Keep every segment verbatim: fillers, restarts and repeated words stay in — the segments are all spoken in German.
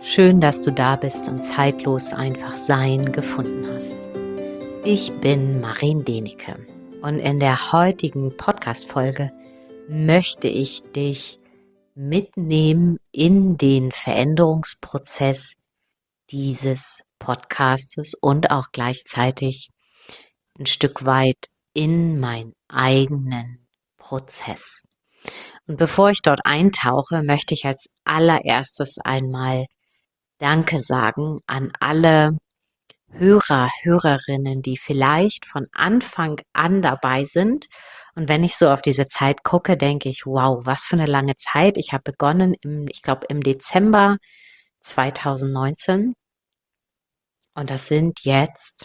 Schön, dass du da bist und zeitlos einfach Sein gefunden hast. Ich bin Marien Denecke und in der heutigen Podcast-Folge möchte ich dich mitnehmen in den Veränderungsprozess dieses Podcastes und auch gleichzeitig ein Stück weit in meinen eigenen Prozess. Und bevor ich dort eintauche, möchte ich als allererstes einmal Danke sagen an alle Hörer, Hörerinnen, die vielleicht von Anfang an dabei sind. Und wenn ich so auf diese Zeit gucke, denke ich, wow, was für eine lange Zeit. Ich habe begonnen im, ich glaube, im Dezember zweitausendneunzehn. Und das sind jetzt,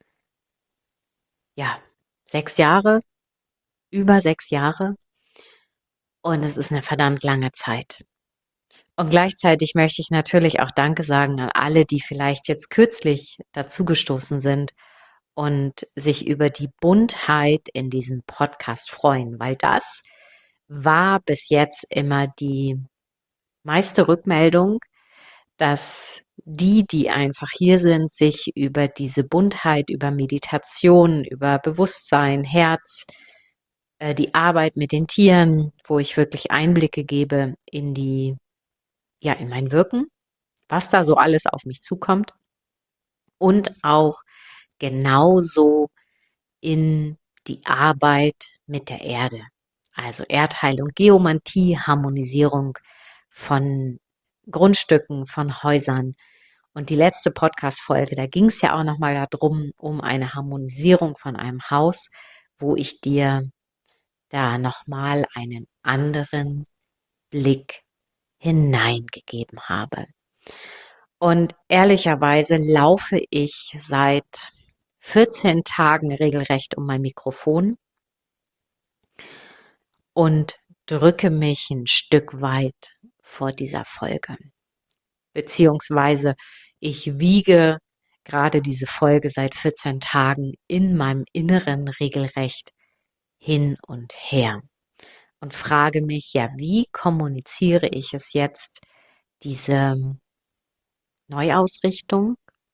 ja, sechs Jahre, über sechs Jahre. Und es ist eine verdammt lange Zeit. Und gleichzeitig möchte ich natürlich auch Danke sagen an alle, die vielleicht jetzt kürzlich dazugestoßen sind und sich über die Buntheit in diesem Podcast freuen, weil das war bis jetzt immer die meiste Rückmeldung, dass die, die einfach hier sind, sich über diese Buntheit, über Meditation, über Bewusstsein, Herz, äh, die Arbeit mit den Tieren, wo ich wirklich Einblicke gebe in die ja, in mein Wirken, was da so alles auf mich zukommt und auch genauso in die Arbeit mit der Erde. Also Erdheilung, Geomantie, Harmonisierung von Grundstücken, von Häusern. Und die letzte Podcast-Folge, da ging es ja auch nochmal darum, um eine Harmonisierung von einem Haus, wo ich dir da nochmal einen anderen Blick hineingegeben habe. Und ehrlicherweise laufe ich seit vierzehn Tagen regelrecht um mein Mikrofon und drücke mich ein Stück weit vor dieser Folge. Beziehungsweise ich wiege gerade diese Folge seit vierzehn Tagen in meinem Inneren regelrecht hin und her und frage mich, ja, wie kommuniziere ich es jetzt, diese Neuausrichtung?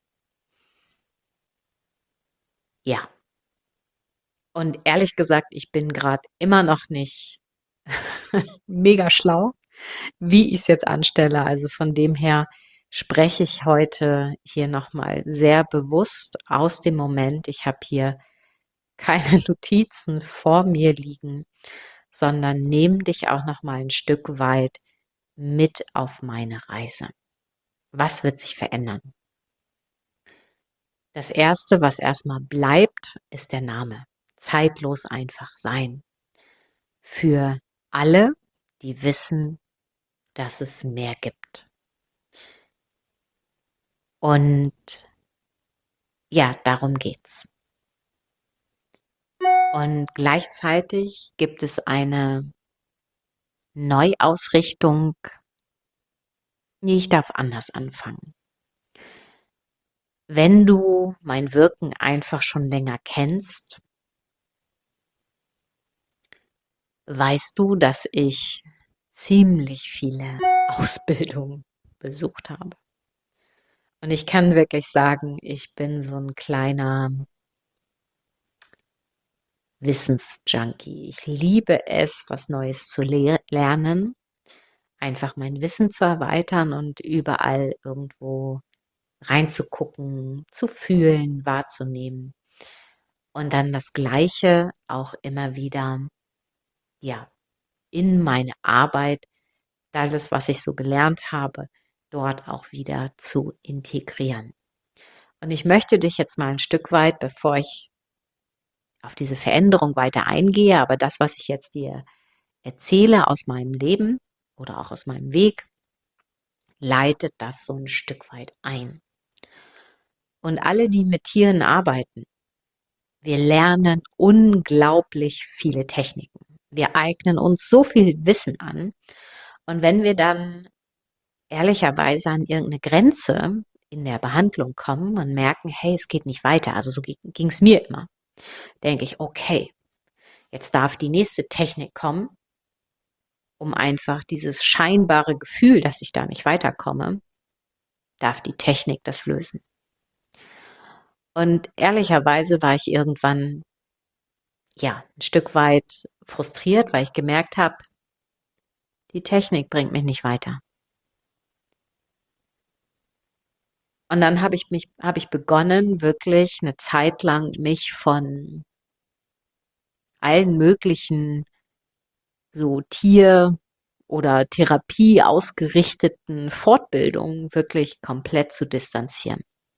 Ja. Und ehrlich gesagt, ich bin gerade immer noch nicht mega schlau, wie ich es jetzt anstelle. Also von dem her spreche ich heute hier nochmal sehr bewusst aus dem Moment. Ich habe hier keine Notizen vor mir liegen, sondern nehme dich auch nochmal ein Stück weit mit auf meine Reise. Was wird sich verändern? Das Erste, was erstmal bleibt, ist der Name. Zeitlos einfach sein. Für alle, die wissen, dass es mehr gibt. Und ja, darum geht's. Und gleichzeitig gibt es eine Neuausrichtung. Nee, ich darf anders anfangen. Wenn du mein Wirken einfach schon länger kennst, weißt du, dass ich ziemlich viele Ausbildungen besucht habe. Und ich kann wirklich sagen, ich bin so ein kleiner Wissensjunkie. Ich liebe es, was Neues zu le- lernen, einfach mein Wissen zu erweitern und überall irgendwo reinzugucken, zu fühlen, wahrzunehmen. Und dann das Gleiche auch immer wieder, ja, in meine Arbeit, das, was ich so gelernt habe, dort auch wieder zu integrieren. Und ich möchte dich jetzt mal ein Stück weit, bevor ich auf diese Veränderung weiter eingehe, aber das, was ich jetzt dir erzähle aus meinem Leben oder auch aus meinem Weg, leitet das so ein Stück weit ein. Und alle, die mit Tieren arbeiten, wir lernen unglaublich viele Techniken. Wir eignen uns so viel Wissen an. Und wenn wir dann ehrlicherweise an irgendeine Grenze in der Behandlung kommen und merken, hey, es geht nicht weiter, also so ging es mir immer, denke ich, okay, jetzt darf die nächste Technik kommen, um einfach dieses scheinbare Gefühl, dass ich da nicht weiterkomme, darf die Technik das lösen. Und ehrlicherweise war ich irgendwann, ja, ein Stück weit frustriert, weil ich gemerkt habe, die Technik bringt mich nicht weiter. Und dann habe ich mich, habe ich begonnen, wirklich eine Zeit lang mich von allen möglichen so Tier- oder Therapie ausgerichteten Fortbildungen wirklich komplett zu distanzieren.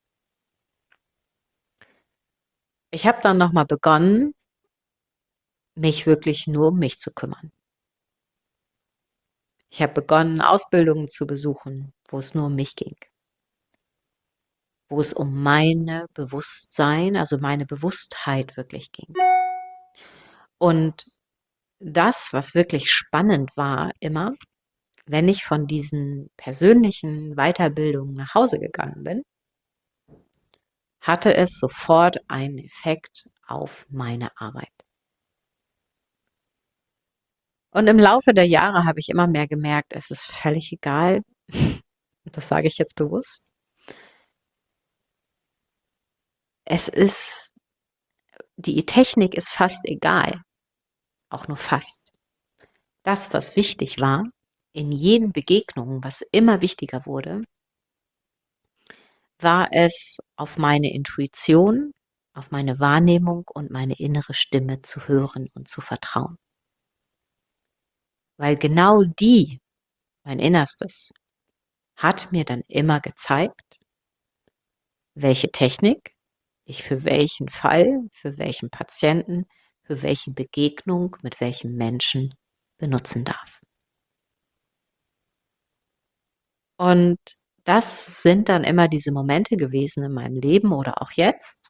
Ich habe dann nochmal begonnen, mich wirklich nur um mich zu kümmern. Ich habe begonnen, Ausbildungen zu besuchen, wo es nur um mich ging, wo es um meine Bewusstsein, also meine Bewusstheit wirklich ging. Und das, was wirklich spannend war, immer, wenn ich von diesen persönlichen Weiterbildungen nach Hause gegangen bin, hatte es sofort einen Effekt auf meine Arbeit. Und im Laufe der Jahre habe ich immer mehr gemerkt, es ist völlig egal, und das sage ich jetzt bewusst, es ist, die Technik ist fast egal, auch nur fast. Das, was wichtig war, in jeden Begegnungen, was immer wichtiger wurde, war es, auf meine Intuition, auf meine Wahrnehmung und meine innere Stimme zu hören und zu vertrauen. Weil genau die, mein Innerstes, hat mir dann immer gezeigt, welche Technik ich für welchen Fall, für welchen Patienten, für welche Begegnung mit welchem Menschen benutzen darf. Und das sind dann immer diese Momente gewesen in meinem Leben oder auch jetzt,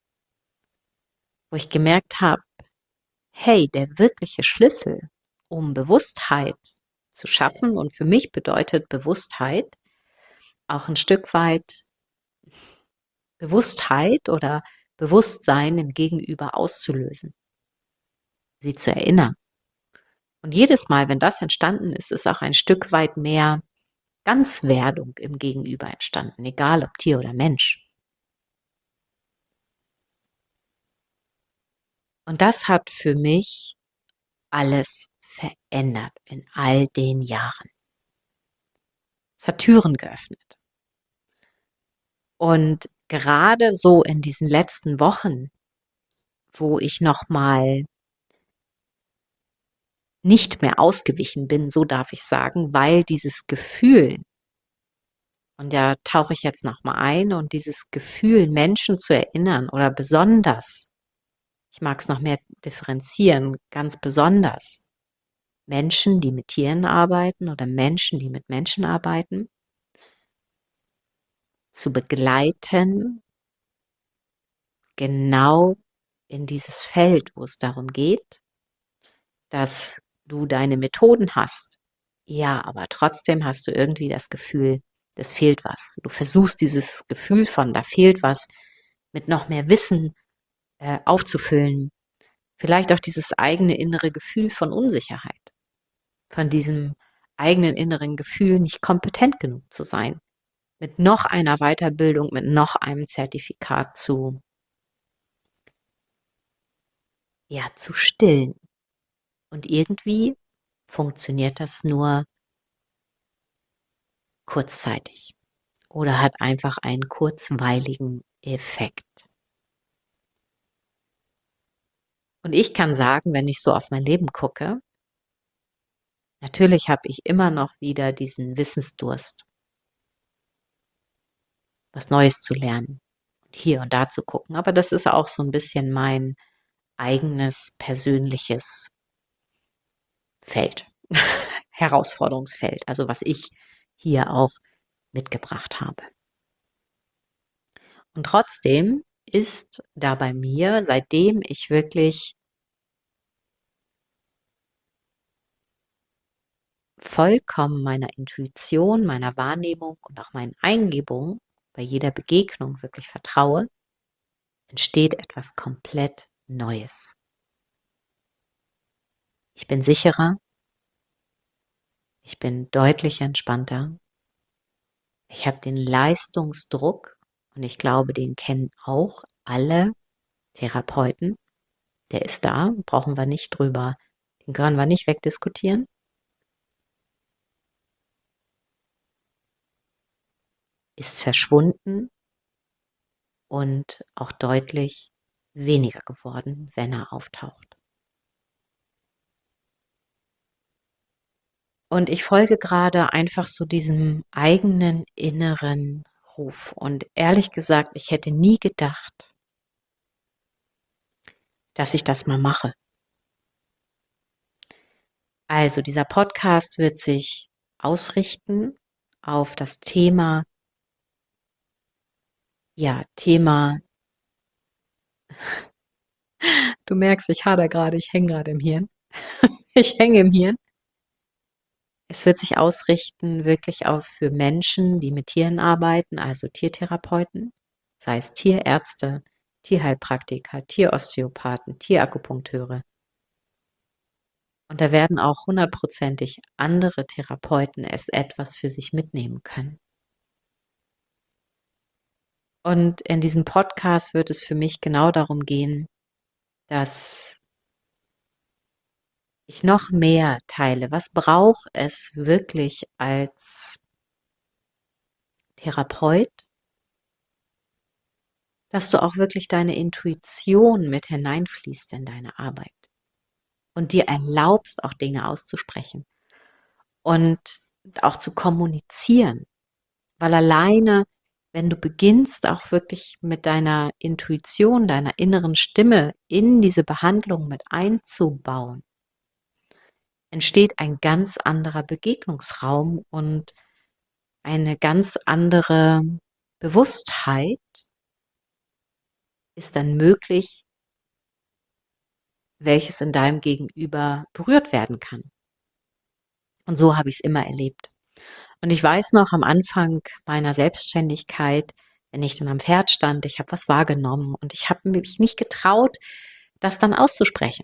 wo ich gemerkt habe, hey, der wirkliche Schlüssel, um Bewusstheit zu schaffen, und für mich bedeutet Bewusstheit auch ein Stück weit Bewusstheit oder Bewusstsein im Gegenüber auszulösen, sie zu erinnern. Und jedes Mal, wenn das entstanden ist, ist auch ein Stück weit mehr Ganzwerdung im Gegenüber entstanden, egal ob Tier oder Mensch. Und das hat für mich alles verändert in all den Jahren. Es hat Türen geöffnet. Und gerade so in diesen letzten Wochen, wo ich nochmal nicht mehr ausgewichen bin, so darf ich sagen, weil dieses Gefühl, und da tauche ich jetzt nochmal ein, und dieses Gefühl, Menschen zu erinnern oder besonders, ich mag es noch mehr differenzieren, ganz besonders Menschen, die mit Tieren arbeiten oder Menschen, die mit Menschen arbeiten, zu begleiten, genau in dieses Feld, wo es darum geht, dass du deine Methoden hast. Ja, aber trotzdem hast du irgendwie das Gefühl, es fehlt was. Du versuchst dieses Gefühl von, da fehlt was, mit noch mehr Wissen äh, aufzufüllen. Vielleicht auch dieses eigene innere Gefühl von Unsicherheit, von diesem eigenen inneren Gefühl, nicht kompetent genug zu sein, mit noch einer Weiterbildung, mit noch einem Zertifikat zu, ja, zu stillen. Und irgendwie funktioniert das nur kurzzeitig oder hat einfach einen kurzweiligen Effekt. Und ich kann sagen, wenn ich so auf mein Leben gucke, natürlich habe ich immer noch wieder diesen Wissensdurst, was Neues zu lernen und hier und da zu gucken. Aber das ist auch so ein bisschen mein eigenes persönliches Feld, Herausforderungsfeld, also was ich hier auch mitgebracht habe. Und trotzdem ist da bei mir, seitdem ich wirklich vollkommen meiner Intuition, meiner Wahrnehmung und auch meinen Eingebungen bei jeder Begegnung wirklich vertraue, entsteht etwas komplett Neues. Ich bin sicherer, ich bin deutlich entspannter, Ich habe den Leistungsdruck und ich glaube, den kennen auch alle Therapeuten. Der ist da, brauchen wir nicht drüber, den können wir nicht wegdiskutieren. Ist verschwunden und auch deutlich weniger geworden, wenn er auftaucht. Und ich folge gerade einfach so diesem eigenen inneren Ruf. Und ehrlich gesagt, ich hätte nie gedacht, dass ich das mal mache. Also dieser Podcast wird sich ausrichten auf das Thema, ja, Thema, du merkst, ich hader gerade, ich hänge gerade im Hirn. Ich hänge im Hirn. Es wird sich ausrichten wirklich auf für Menschen, die mit Tieren arbeiten, also Tiertherapeuten, sei es Tierärzte, Tierheilpraktiker, Tierosteopathen, Tierakupunkteure. Und da werden auch hundertprozentig andere Therapeuten es etwas für sich mitnehmen können. Und in diesem Podcast wird es für mich genau darum gehen, dass ich noch mehr teile. Was braucht es wirklich als Therapeut, dass du auch wirklich deine Intuition mit hineinfließt in deine Arbeit und dir erlaubst, auch Dinge auszusprechen und auch zu kommunizieren. Weil alleine, wenn du beginnst, auch wirklich mit deiner Intuition, deiner inneren Stimme in diese Behandlung mit einzubauen, entsteht ein ganz anderer Begegnungsraum und eine ganz andere Bewusstheit ist dann möglich, welches in deinem Gegenüber berührt werden kann. Und so habe ich es immer erlebt. Und ich weiß noch am Anfang meiner Selbstständigkeit, wenn ich dann am Pferd stand, ich habe was wahrgenommen und ich habe mich nicht getraut, das dann auszusprechen,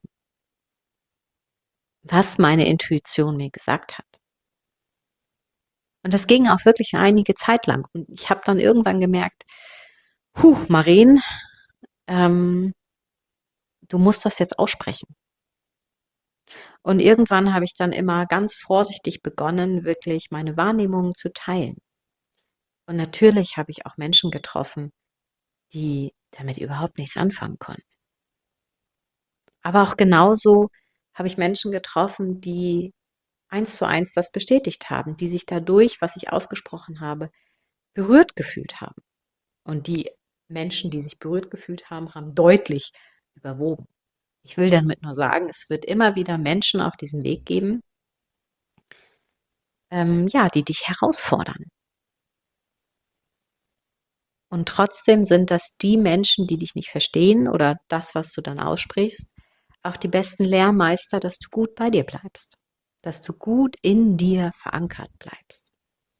was meine Intuition mir gesagt hat. Und das ging auch wirklich einige Zeit lang. Und ich habe dann irgendwann gemerkt, huh, Maren, ähm, du musst das jetzt aussprechen. Und irgendwann habe ich dann immer ganz vorsichtig begonnen, wirklich meine Wahrnehmungen zu teilen. Und natürlich habe ich auch Menschen getroffen, die damit überhaupt nichts anfangen konnten. Aber auch genauso habe ich Menschen getroffen, die eins zu eins das bestätigt haben, die sich dadurch, was ich ausgesprochen habe, berührt gefühlt haben. Und die Menschen, die sich berührt gefühlt haben, haben deutlich überwogen. Ich will damit nur sagen, es wird immer wieder Menschen auf diesem Weg geben, ähm, ja, die dich herausfordern. Und trotzdem sind das die Menschen, die dich nicht verstehen oder das, was du dann aussprichst, auch die besten Lehrmeister, dass du gut bei dir bleibst, dass du gut in dir verankert bleibst.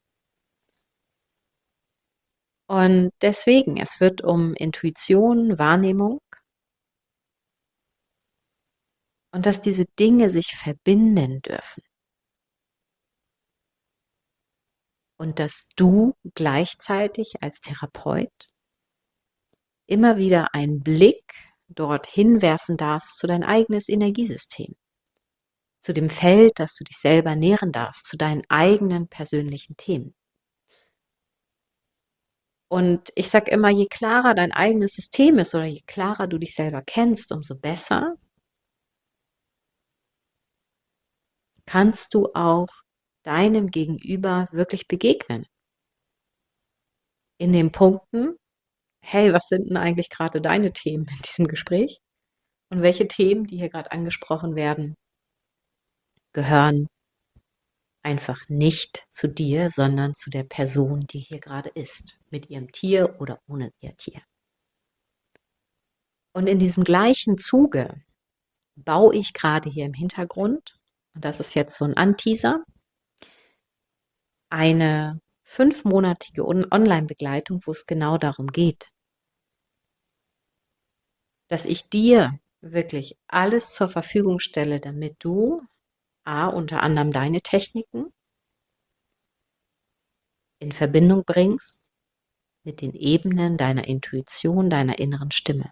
Und deswegen, es wird um Intuition, Wahrnehmung und dass diese Dinge sich verbinden dürfen. Und dass du gleichzeitig als Therapeut immer wieder einen Blick dorthin werfen darfst zu dein eigenes Energiesystem, zu dem Feld, das du dich selber nähren darfst, zu deinen eigenen persönlichen Themen. Und ich sage immer, je klarer dein eigenes System ist oder je klarer du dich selber kennst, umso besser kannst du auch deinem Gegenüber wirklich begegnen. In den Punkten, hey, was sind denn eigentlich gerade deine Themen in diesem Gespräch? Und welche Themen, die hier gerade angesprochen werden, gehören einfach nicht zu dir, sondern zu der Person, die hier gerade ist, mit ihrem Tier oder ohne ihr Tier. Und in diesem gleichen Zuge baue ich gerade hier im Hintergrund, und das ist jetzt so ein Anteaser, eine fünfmonatige Online-Begleitung, wo es genau darum geht, dass ich dir wirklich alles zur Verfügung stelle, damit du A, unter anderem deine Techniken in Verbindung bringst mit den Ebenen deiner Intuition, deiner inneren Stimme.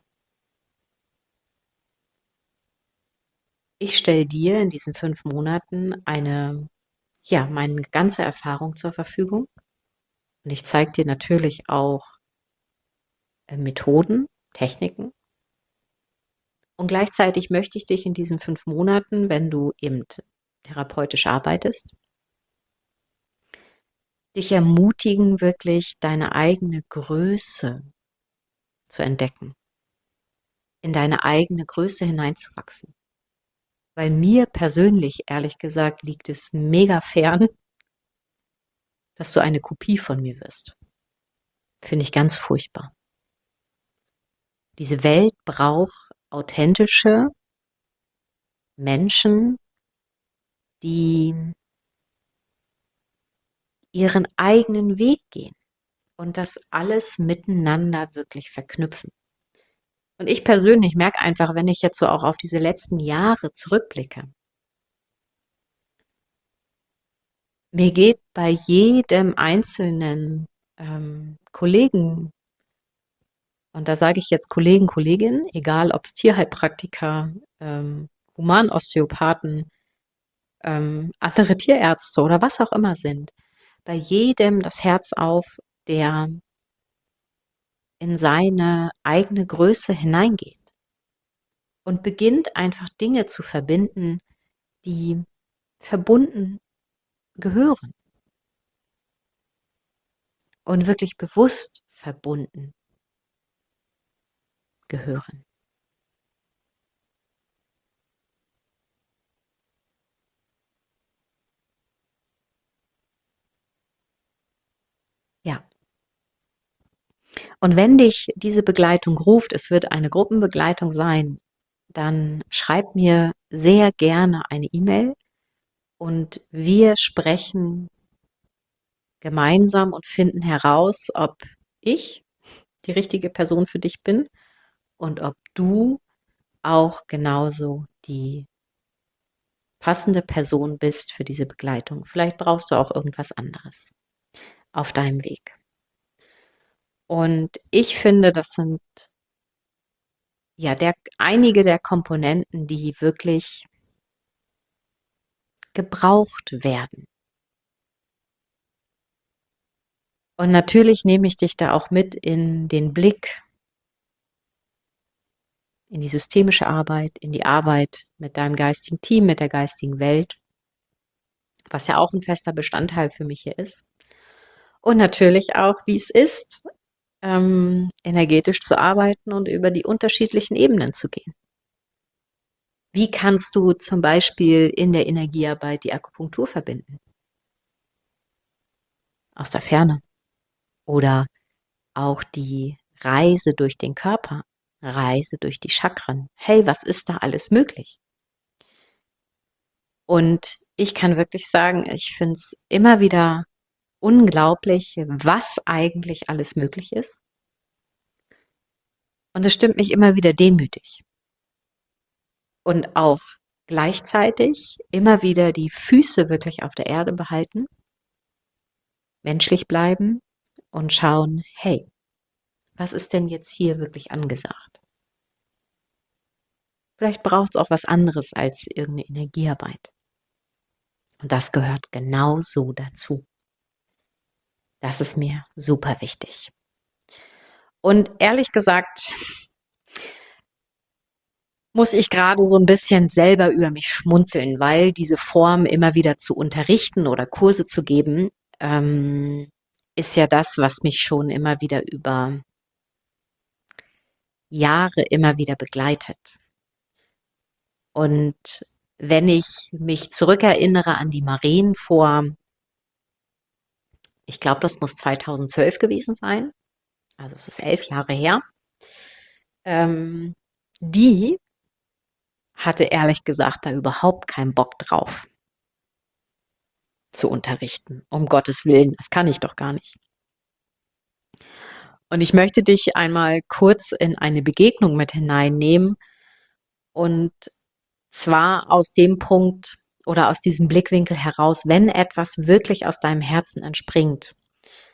Ich stelle dir in diesen fünf Monaten eine, ja, meine ganze Erfahrung zur Verfügung und ich zeige dir natürlich auch äh, Methoden, Techniken und gleichzeitig möchte ich dich in diesen fünf Monaten, wenn du eben therapeutisch arbeitest, dich ermutigen, wirklich deine eigene Größe zu entdecken, in deine eigene Größe hineinzuwachsen. Weil mir persönlich, ehrlich gesagt, liegt es mega fern, dass du eine Kopie von mir wirst. Finde ich ganz furchtbar. Diese Welt braucht authentische Menschen, die ihren eigenen Weg gehen und das alles miteinander wirklich verknüpfen. Und ich persönlich merke einfach, wenn ich jetzt so auch auf diese letzten Jahre zurückblicke, mir geht bei jedem einzelnen ähm, Kollegen, und da sage ich jetzt Kollegen, Kolleginnen, egal ob es Tierheilpraktiker, ähm, Humanosteopathen, ähm, andere Tierärzte oder was auch immer sind, bei jedem das Herz auf, der in seine eigene Größe hineingeht und beginnt einfach Dinge zu verbinden, die verbunden gehören und wirklich bewusst verbunden gehören. Ja. Und wenn dich diese Begleitung ruft, es wird eine Gruppenbegleitung sein, dann schreib mir sehr gerne eine E-Mail und wir sprechen gemeinsam und finden heraus, ob ich die richtige Person für dich bin und ob du auch genauso die passende Person bist für diese Begleitung. Vielleicht brauchst du auch irgendwas anderes auf deinem Weg. Und ich finde, das sind ja der, einige der Komponenten, die wirklich gebraucht werden. Und natürlich nehme ich dich da auch mit in den Blick, in die systemische Arbeit, in die Arbeit mit deinem geistigen Team, mit der geistigen Welt, was ja auch ein fester Bestandteil für mich hier ist. Und natürlich auch, wie es ist, ähm, energetisch zu arbeiten und über die unterschiedlichen Ebenen zu gehen. Wie kannst du zum Beispiel in der Energiearbeit die Akupunktur verbinden? Aus der Ferne. Oder auch die Reise durch den Körper, Reise durch die Chakren. Hey, was ist da alles möglich? Und ich kann wirklich sagen, ich finde es immer wieder unglaublich, was eigentlich alles möglich ist. Und es stimmt mich immer wieder demütig. Und auch gleichzeitig immer wieder die Füße wirklich auf der Erde behalten, menschlich bleiben und schauen, hey, was ist denn jetzt hier wirklich angesagt? Vielleicht braucht es auch was anderes als irgendeine Energiearbeit. Und das gehört genau so dazu. Das ist mir super wichtig. Und ehrlich gesagt, muss ich gerade so ein bisschen selber über mich schmunzeln, weil diese Form immer wieder zu unterrichten oder Kurse zu geben, ähm, ist ja das, was mich schon immer wieder über Jahre immer wieder begleitet. Und wenn ich mich zurückerinnere an die Maren vor, ich glaube, das muss zweitausendzwölf gewesen sein, also es ist elf Jahre her, ähm, die hatte ehrlich gesagt da überhaupt keinen Bock drauf zu unterrichten. Um Gottes Willen, das kann ich doch gar nicht. Und ich möchte dich einmal kurz in eine Begegnung mit hineinnehmen und zwar aus dem Punkt oder aus diesem Blickwinkel heraus, wenn etwas wirklich aus deinem Herzen entspringt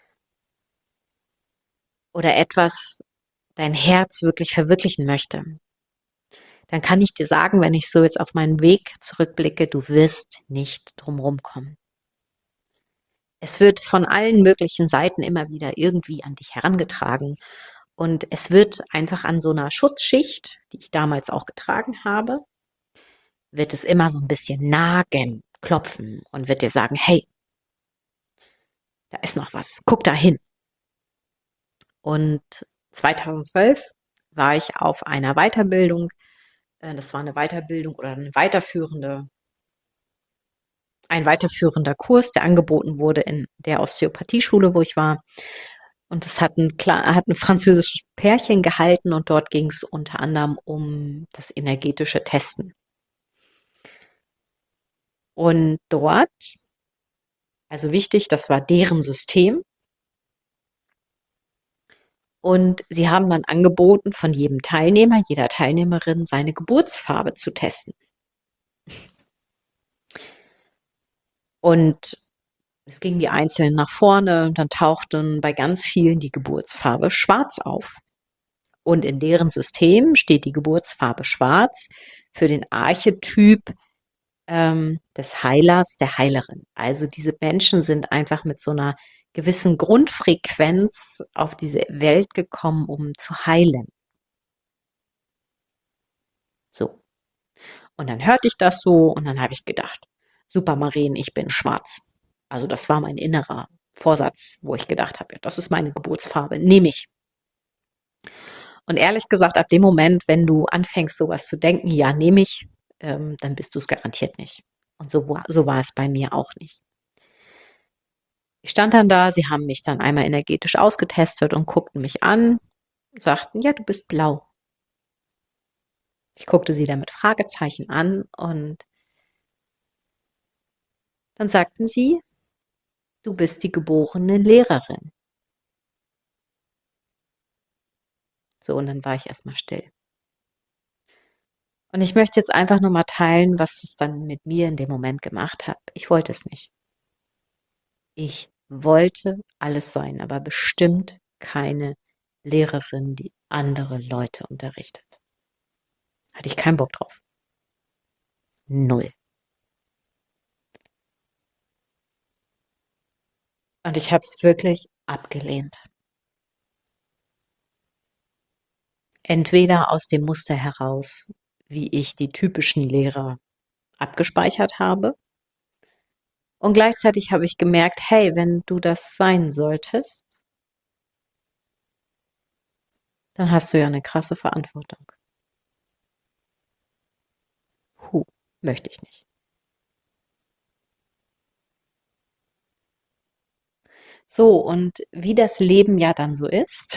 oder etwas dein Herz wirklich verwirklichen möchte, dann kann ich dir sagen, wenn ich so jetzt auf meinen Weg zurückblicke, du wirst nicht drumherum kommen. Es wird von allen möglichen Seiten immer wieder irgendwie an dich herangetragen und es wird einfach an so einer Schutzschicht, die ich damals auch getragen habe, wird es immer so ein bisschen nagen, klopfen und wird dir sagen, hey, da ist noch was, guck da hin. Und zweitausendzwölf war ich auf einer Weiterbildung. Äh, Das war eine Weiterbildung oder eine weiterführende, ein weiterführender Kurs, der angeboten wurde in der Osteopathieschule, wo ich war. Und das hat ein, klar, hat ein französisches Pärchen gehalten und dort ging es unter anderem um das energetische Testen. Und dort, also wichtig, das war deren System. Und sie haben dann angeboten, von jedem Teilnehmer, jeder Teilnehmerin seine Geburtsfarbe zu testen. Und es gingen die Einzelnen nach vorne und dann tauchten bei ganz vielen die Geburtsfarbe schwarz auf. Und in deren System steht die Geburtsfarbe schwarz für den Archetyp ähm, des Heilers, der Heilerin. Also diese Menschen sind einfach mit so einer gewissen Grundfrequenz auf diese Welt gekommen, um zu heilen. So. Und dann hörte ich das so und dann habe ich gedacht, super Maren, ich bin schwarz. Also das war mein innerer Vorsatz, wo ich gedacht habe, ja, das ist meine Geburtsfarbe, nehme ich. Und ehrlich gesagt, ab dem Moment, wenn du anfängst, sowas zu denken, ja, nehme ich, ähm, dann bist du es garantiert nicht. Und so war, so war es bei mir auch nicht. Ich stand dann da, sie haben mich dann einmal energetisch ausgetestet und guckten mich an, sagten, ja, du bist blau. Ich guckte sie dann mit Fragezeichen an und dann sagten sie, du bist die geborene Lehrerin. So, und dann war ich erstmal still. Und ich möchte jetzt einfach nur mal teilen, was es dann mit mir in dem Moment gemacht hat. Ich wollte es nicht. Ich wollte alles sein, aber bestimmt keine Lehrerin, die andere Leute unterrichtet. Hatte ich keinen Bock drauf. Null. Und ich habe es wirklich abgelehnt. Entweder aus dem Muster heraus, wie ich die typischen Lehrer abgespeichert habe. Und gleichzeitig habe ich gemerkt, hey, wenn du das sein solltest, dann hast du ja eine krasse Verantwortung. Huh, möchte ich nicht. So, und wie das Leben ja dann so ist,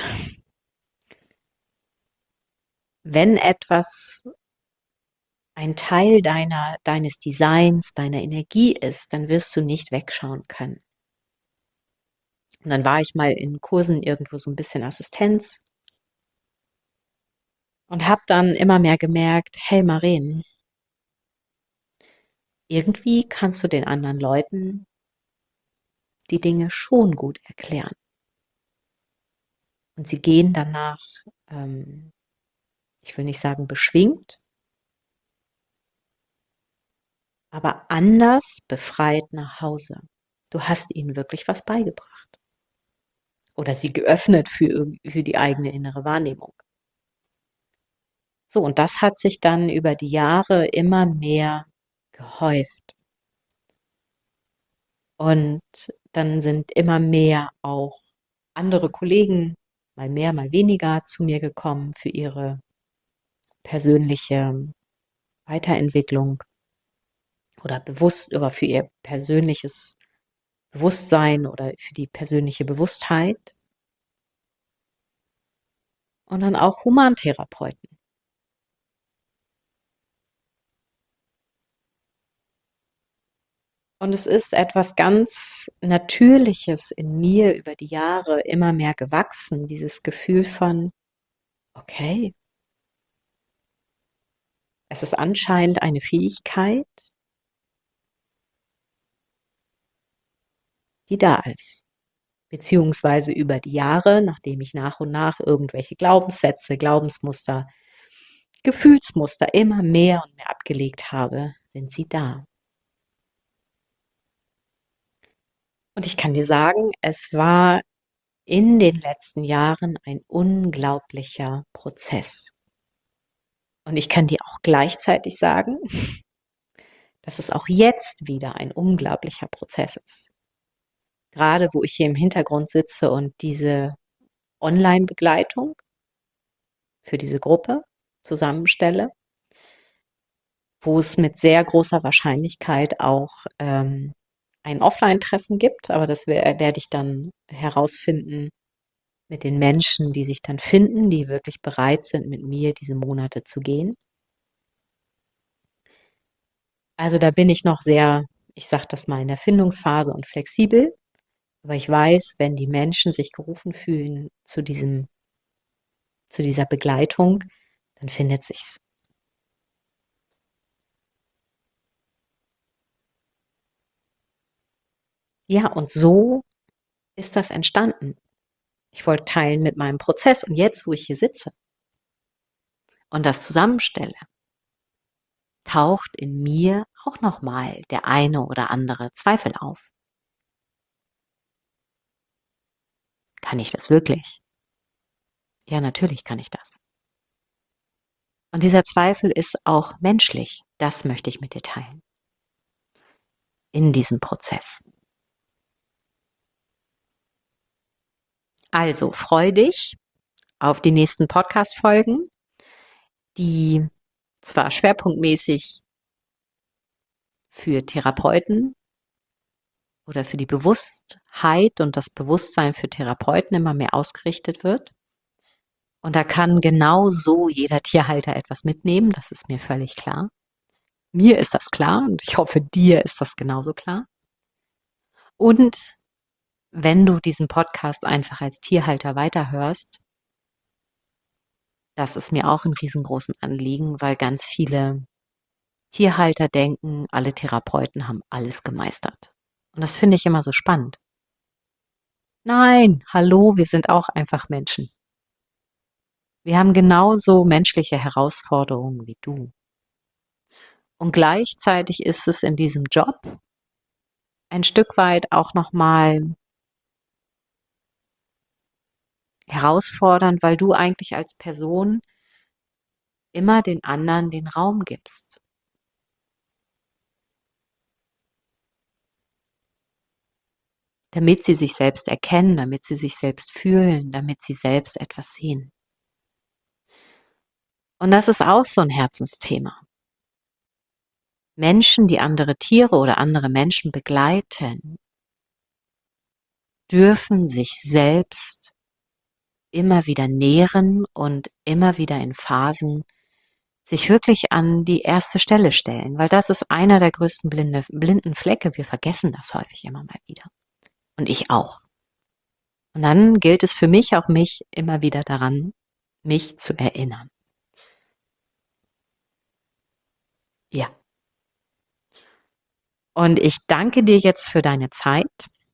wenn etwas ein Teil deiner, deines Designs, deiner Energie ist, dann wirst du nicht wegschauen können. Und dann war ich mal in Kursen irgendwo so ein bisschen Assistenz und habe dann immer mehr gemerkt, hey Maren, irgendwie kannst du den anderen Leuten die Dinge schon gut erklären. Und sie gehen danach, ähm, ich will nicht sagen beschwingt, aber anders befreit nach Hause. Du hast ihnen wirklich was beigebracht. Oder sie geöffnet für, für die eigene innere Wahrnehmung. So, und das hat sich dann über die Jahre immer mehr gehäuft. Und dann sind immer mehr auch andere Kollegen, mal mehr, mal weniger, zu mir gekommen für ihre persönliche Weiterentwicklung oder bewusst oder für ihr persönliches Bewusstsein oder für die persönliche Bewusstheit. Und dann auch Humantherapeuten. Und es ist etwas ganz Natürliches in mir über die Jahre immer mehr gewachsen, dieses Gefühl von, okay, es ist anscheinend eine Fähigkeit, die da ist. beziehungsweise über die Jahre, nachdem ich nach und nach irgendwelche Glaubenssätze, Glaubensmuster, Gefühlsmuster immer mehr und mehr abgelegt habe, sind sie da. Und ich kann dir sagen, es war in den letzten Jahren ein unglaublicher Prozess. Und ich kann dir auch gleichzeitig sagen, dass es auch jetzt wieder ein unglaublicher Prozess ist. Gerade wo ich hier im Hintergrund sitze und diese Online-Begleitung für diese Gruppe zusammenstelle, wo es mit sehr großer Wahrscheinlichkeit auch ähm, ein Offline-Treffen gibt, aber das wer- werde ich dann herausfinden mit den Menschen, die sich dann finden, die wirklich bereit sind, mit mir diese Monate zu gehen. Also da bin ich noch sehr, ich sage das mal, in der Findungsphase und flexibel. Aber ich weiß, wenn die Menschen sich gerufen fühlen zu diesem, zu dieser Begleitung, dann findet sich's. Ja, und so ist das entstanden. Ich wollte teilen mit meinem Prozess und jetzt, wo ich hier sitze und das zusammenstelle, taucht in mir auch nochmal der eine oder andere Zweifel auf. Kann ich das wirklich? Ja, natürlich kann ich das. Und dieser Zweifel ist auch menschlich. Das möchte ich mit dir teilen. In diesem Prozess. Also freu dich auf die nächsten Podcast-Folgen, die zwar schwerpunktmäßig für Therapeuten oder für die Bewusstheit und das Bewusstsein für Therapeuten immer mehr ausgerichtet wird. Und da kann genau so jeder Tierhalter etwas mitnehmen, das ist mir völlig klar. Mir ist das klar und ich hoffe, dir ist das genauso klar. Und wenn du diesen Podcast einfach als Tierhalter weiterhörst, das ist mir auch ein riesengroßen Anliegen, weil ganz viele Tierhalter denken, alle Therapeuten haben alles gemeistert. Und das finde ich immer so spannend. Nein, hallo, wir sind auch einfach Menschen. Wir haben genauso menschliche Herausforderungen wie du. Und gleichzeitig ist es in diesem Job ein Stück weit auch nochmal herausfordernd, weil du eigentlich als Person immer den anderen den Raum gibst. Damit sie sich selbst erkennen, damit sie sich selbst fühlen, damit sie selbst etwas sehen. Und das ist auch so ein Herzensthema. Menschen, die andere Tiere oder andere Menschen begleiten, dürfen sich selbst immer wieder nähren und immer wieder in Phasen sich wirklich an die erste Stelle stellen, weil das ist einer der größten blinde, blinden Flecke. Wir vergessen das häufig immer mal wieder. Und ich auch. Und dann gilt es für mich, auch mich immer wieder daran, mich zu erinnern. Ja. Und ich danke dir jetzt für deine Zeit.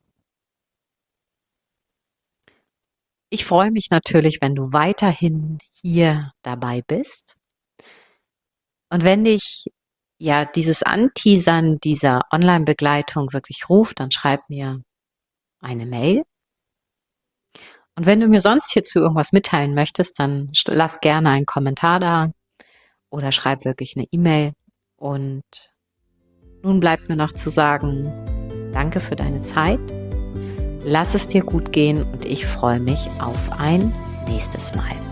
Ich freue mich natürlich, wenn du weiterhin hier dabei bist. Und wenn dich ja dieses Anteasern dieser Online-Begleitung wirklich ruft, dann schreib mir eine Mail. Und wenn du mir sonst hierzu irgendwas mitteilen möchtest, dann lass gerne einen Kommentar da oder schreib wirklich eine E-Mail. Und nun bleibt mir noch zu sagen, danke für deine Zeit. Lass es dir gut gehen und ich freue mich auf ein nächstes Mal.